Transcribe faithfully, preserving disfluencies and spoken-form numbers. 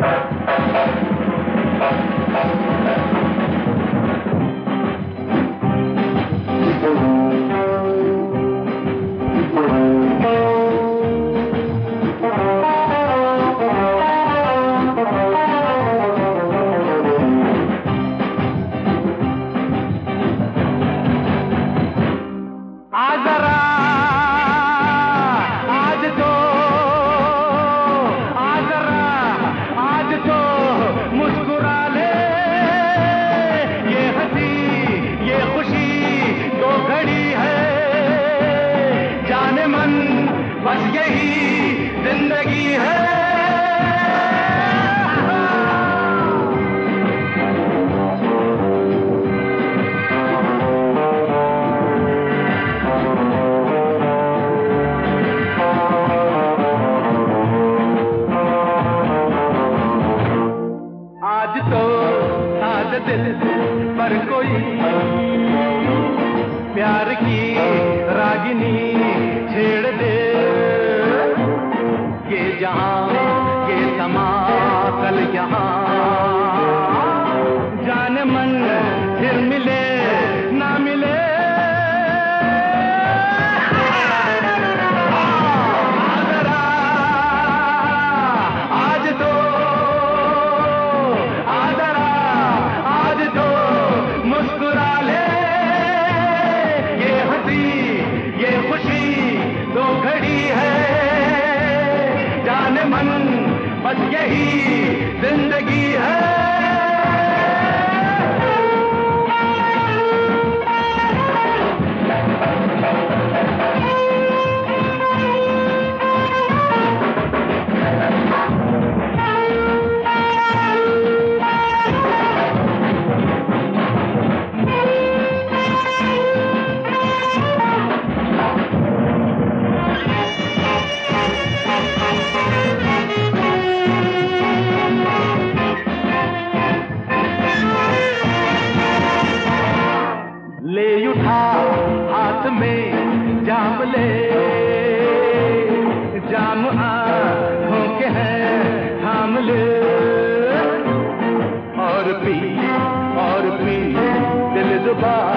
दिल पर कोई प्यार की रागिनी छेड़ दे, ये जहां ये समा कल यहाँ, जाने मन फिर मिले ना मिले। बस यही जिंदगी है। ले उठा हाथ में जाम ले, जाम आँखों के हैं थाम ले, और पी और पी दिल जुबान